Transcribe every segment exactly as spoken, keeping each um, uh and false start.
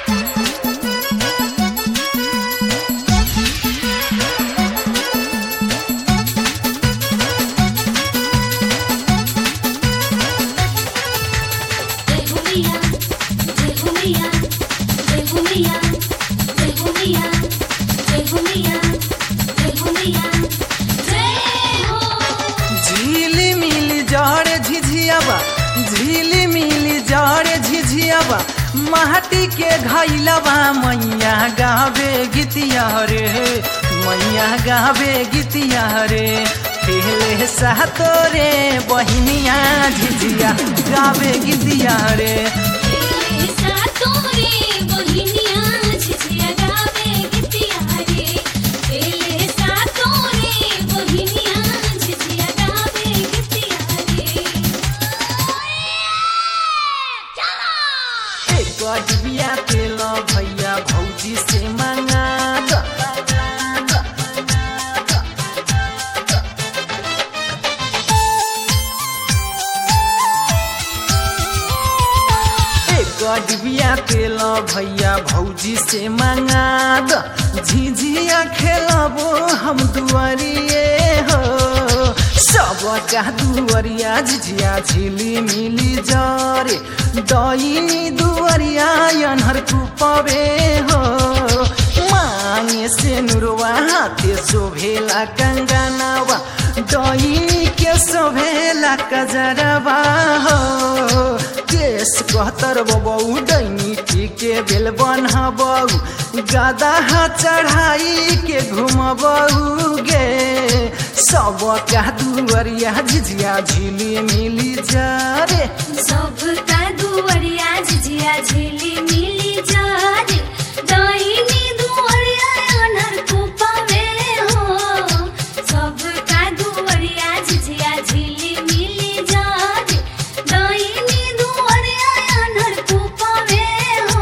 माटी के घैलवा मैया गावे गीतिया रे मैया गावे गीतिया रे खेले सातो रे बहिनिया झिझिया गावे गीतिया रे खेले सातो रे बहिनिया झिझिया गावे गीतिया रे खेले सातो रे बहिनिया झिझिया गावे गीतिया रे गजबिया तेल भैया भौजी से मांगा गजबिया तेल भैया भौजी से मांगा द झिझिया खेलबो हम दुआरिए हो सब का दुआरिया झिझिया झिली मिली जरे दईनी दुआरिया अनहर कुपबे हो मांगे से नुरवा हाथे शोभेला कंगनवा दईनी के शोभेला कजरवा हो केस कहतर बबू डैनी के बेल बनबू गदा चढ़ाई के घूमबू गे सब का दुआरिया झिझिया झिली मिली जरे सब का दुआरिया झिझिया झिली मिली जरे दईनी दुआरिया अनहर कुपबे हो सब का दुआरिया झिझिया झिली मिली जरे दईनी दुआरिया अनहर कुपबे हो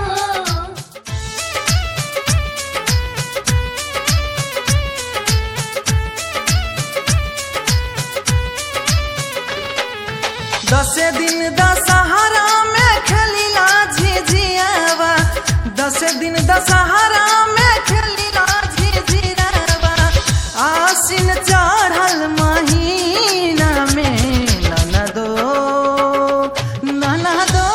दसे दिन दशहरा में खेलीला झिझियावा दसे दिन दशहरा में खेलीला झिझियावा आसिन चढ़ल महीना में ननदो ननदो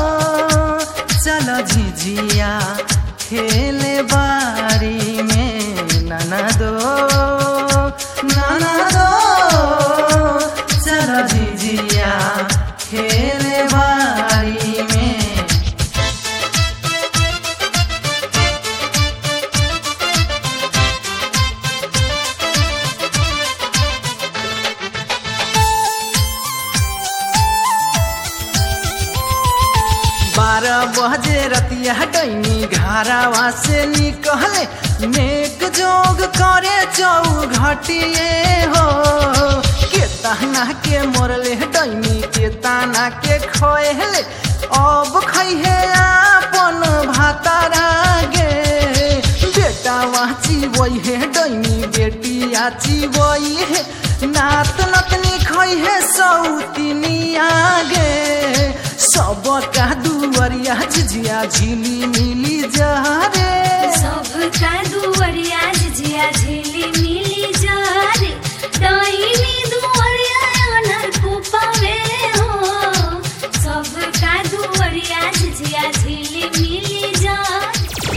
चल झिझिया खेले बारी में ननदो ननदो चल झिझिया खेले बारी में बारह बजे रतिया डैनी घरावा से निकले नेक जोग करे चौघटिए हो के ताना के मोरले डैनी के ताना के खोले अब खैहे आपन भातारा गे बेटा वाची वही है डैनी बेटी आची वही है नात नतनी खैहे सौतिनिया गे सब का दुआरिया झिझिया झिली मिली जरे सब का दुआरिया झिझिया झिली मिली जरे दईनी दुआरिया अनहर कुपबे हो सब का दुआरिया झिझिया झिली मिली जरे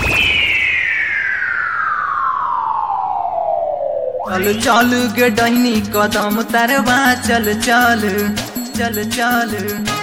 चल चल गे डैनी कदम तरवा चल चल चल चल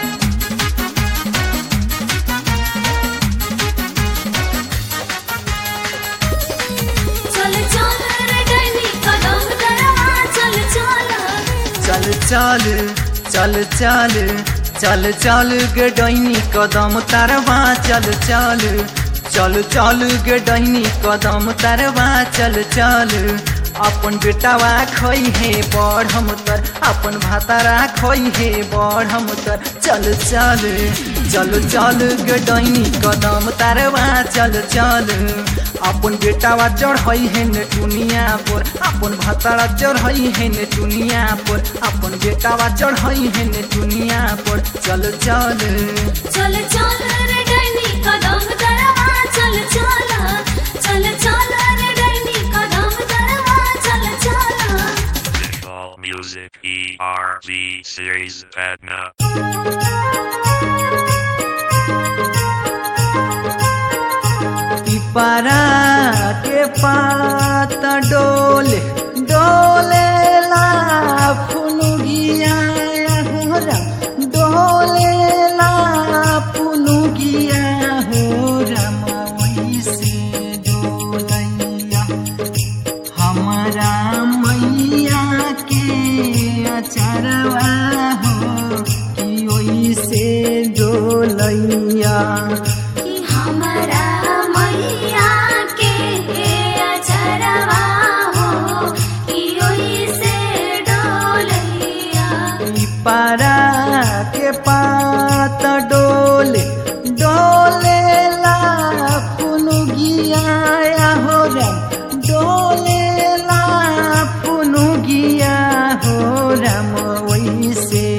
चल चल रे डैनी कदम तरवा चल चल चल चल चल चल चल चल गे डैनी कदम तरवा चल चल चल चल गे डैनी कदम तरवा चल चल अपन बेटावा खोई है बढ़म तर अपन भातारा खोई है बढ़म तर चल चल चल चल गे डैनी कदम तरवा चल चल अपन बेटावा चढ़ई है ने टुनिया पर अपन भातारा चढ़ई है ने टुनिया पर अपन बेटावा चढ़ई है ने टुनिया पर चल चल चल चल रे डैनी कदम तरवा चल series Patna. पिपरा के पात डोले डोले ला फुनुगिया हो राम डोले ला फुनुगिया हो राम वैसे डोलैया हमारा मैया के अचरवा हो कि वैसे डोलैया कि हमारा मैया के अचरवा हो कि ओइसे डोलैया। पिपरा के पात डोले डोले ला फुनुगिया हो राम डोले ला फुनुगिया हो राम वैसे